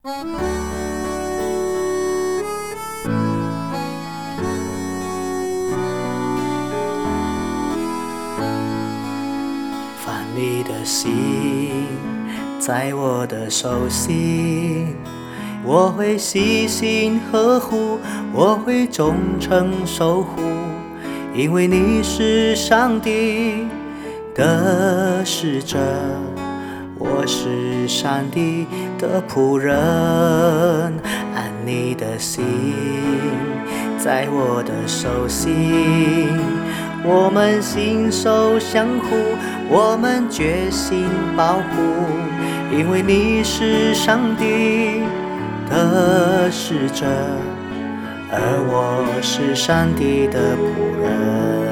凡你的心在我的手心，我会细心呵护，我会忠诚守护，因为你是上帝的使者，我是上帝的仆人。按你的心在我的手心，我们心手相互，我们决心保护，因为你是上帝的使者，而我是上帝的仆人。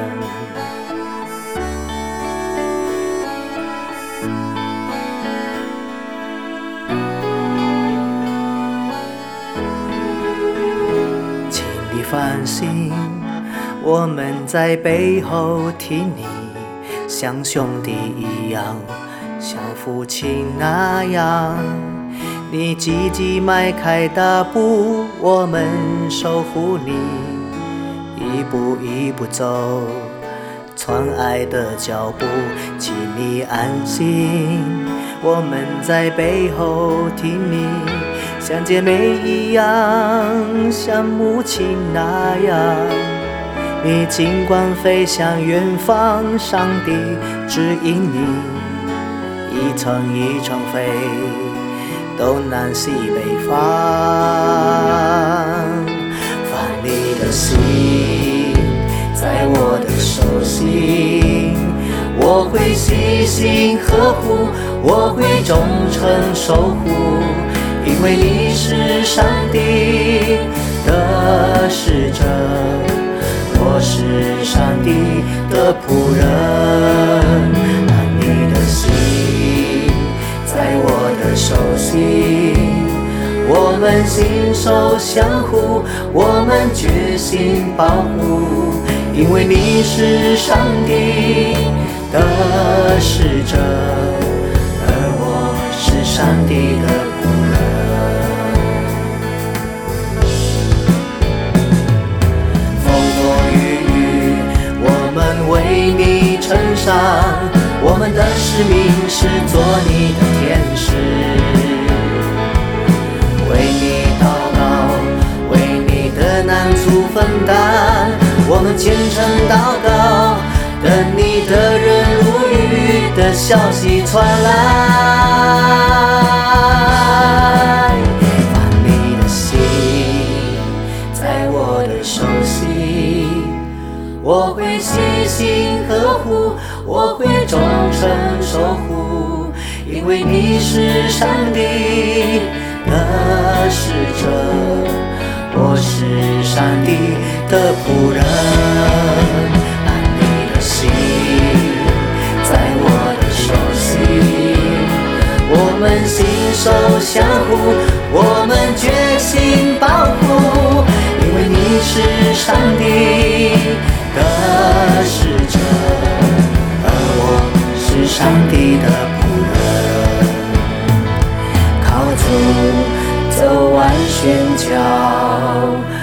请你放心，我们在背后替你，像兄弟一样，像父亲那样。你积极迈开大步，我们守护你，一步一步走，传爱的脚步。请你安心，我们在背后替你，像姐妹一样，像母亲那样。你尽管飞向远方，上帝指引你，一程一程飞，东南西北方。放你的心在我的手心，我会细心呵护，我会忠诚守护，因为你是上帝的使者，我是上帝的仆人。按你的心在我的手心，我们心手相互，我们决心保护，因为你是上帝的使者，而我是上帝的仆人。为你撑伞，我们的使命是做你的天使，为你祷告，为你的难处分担，我们虔诚祷告，等你的人如雨的消息传来。放你的心在我的手心，我会细心呵护，我会忠诚守护，因为你是上帝的使者，我是上帝的仆人。按你的心在我的手心，我们心手相互，我们决心保护，因为你是上帝的使者，而我是上帝的仆人。靠主走完悬桥，